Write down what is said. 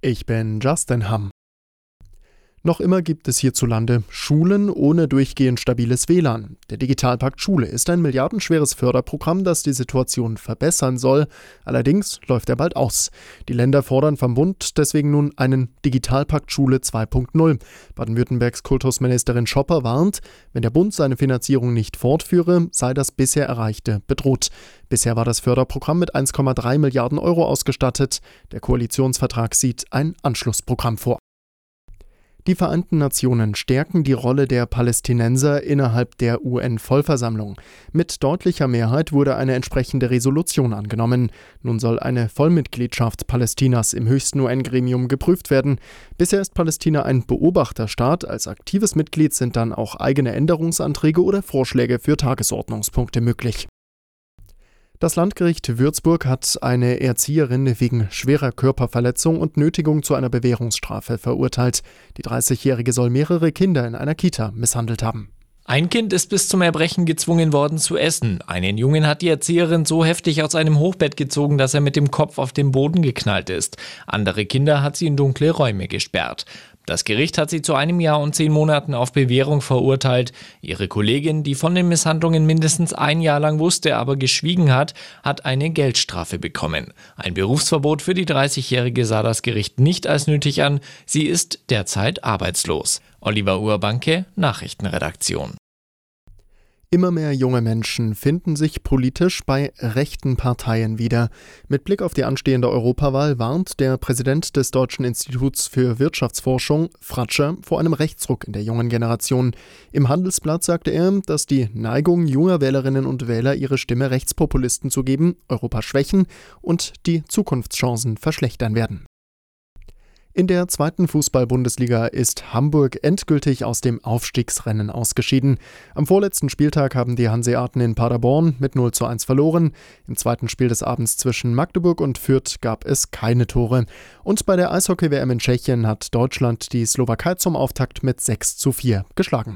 Ich bin Justin Hamm. Noch immer gibt es hierzulande Schulen ohne durchgehend stabiles WLAN. Der Digitalpakt Schule ist ein milliardenschweres Förderprogramm, das die Situation verbessern soll. Allerdings läuft er bald aus. Die Länder fordern vom Bund deswegen nun einen Digitalpakt Schule 2.0. Baden-Württembergs Kultusministerin Schopper warnt, wenn der Bund seine Finanzierung nicht fortführe, sei das bisher Erreichte bedroht. Bisher war das Förderprogramm mit 1,3 Milliarden Euro ausgestattet. Der Koalitionsvertrag sieht ein Anschlussprogramm vor. Die Vereinten Nationen stärken die Rolle der Palästinenser innerhalb der UN-Vollversammlung. Mit deutlicher Mehrheit wurde eine entsprechende Resolution angenommen. Nun soll eine Vollmitgliedschaft Palästinas im höchsten UN-Gremium geprüft werden. Bisher ist Palästina ein Beobachterstaat. Als aktives Mitglied sind dann auch eigene Änderungsanträge oder Vorschläge für Tagesordnungspunkte möglich. Das Landgericht Würzburg hat eine Erzieherin wegen schwerer Körperverletzung und Nötigung zu einer Bewährungsstrafe verurteilt. Die 30-Jährige soll mehrere Kinder in einer Kita misshandelt haben. Ein Kind ist bis zum Erbrechen gezwungen worden zu essen. Einen Jungen hat die Erzieherin so heftig aus einem Hochbett gezogen, dass er mit dem Kopf auf den Boden geknallt ist. Andere Kinder hat sie in dunkle Räume gesperrt. Das Gericht hat sie zu 1 Jahr und 10 Monaten auf Bewährung verurteilt. Ihre Kollegin, die von den Misshandlungen mindestens 1 Jahr lang wusste, aber geschwiegen hat eine Geldstrafe bekommen. Ein Berufsverbot für die 30-Jährige sah das Gericht nicht als nötig an. Sie ist derzeit arbeitslos. Oliver Urbanke, Nachrichtenredaktion. Immer mehr junge Menschen finden sich politisch bei rechten Parteien wieder. Mit Blick auf die anstehende Europawahl warnt der Präsident des Deutschen Instituts für Wirtschaftsforschung, Fratscher, vor einem Rechtsruck in der jungen Generation. Im Handelsblatt sagte er, dass die Neigung junger Wählerinnen und Wähler, ihre Stimme Rechtspopulisten zu geben, Europa schwächen und die Zukunftschancen verschlechtern werden. In der 2. Fußball-Bundesliga ist Hamburg endgültig aus dem Aufstiegsrennen ausgeschieden. Am vorletzten Spieltag haben die Hanseaten in Paderborn mit 0:1 verloren. Im zweiten Spiel des Abends zwischen Magdeburg und Fürth gab es keine Tore. Und bei der Eishockey-WM in Tschechien hat Deutschland die Slowakei zum Auftakt mit 6:4 geschlagen.